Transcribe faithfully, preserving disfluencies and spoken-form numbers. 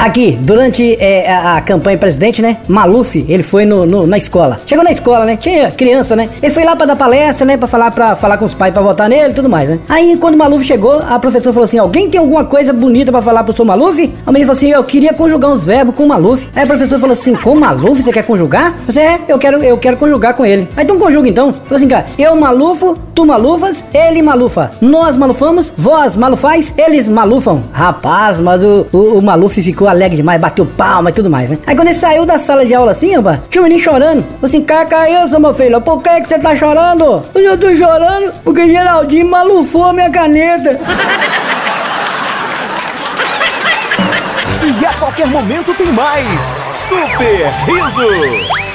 Aqui, durante é, a, a campanha presidente, né? Maluf, ele foi no, no, na escola. Chegou na escola, né? Tinha criança, né? Ele foi lá pra dar palestra, né? Pra falar, pra falar com os pais, pra votar nele e tudo mais, né? Aí, quando o Maluf chegou, a professora falou assim: alguém tem alguma coisa bonita pra falar pro seu Maluf? O menino falou assim: eu queria conjugar uns verbos com o Maluf. Aí a professora falou assim: com o Maluf você quer conjugar? Você é, eu quero, eu quero conjugar com ele. Aí então conjuga então. Falou assim, cara: eu malufo, tu malufas, ele malufa. Nós malufamos, vós malufais, eles malufam. Rapaz, mas o, o, o Maluf ficou alegre demais, bateu palma e tudo mais, né? Aí quando ele saiu da sala de aula assim, rapaz, tinha um menino chorando. Falou assim: caca, isso, meu filho, por que que você tá chorando? Eu tô chorando porque Geraldinho malufou a minha caneta. E a qualquer momento tem mais Super Riso.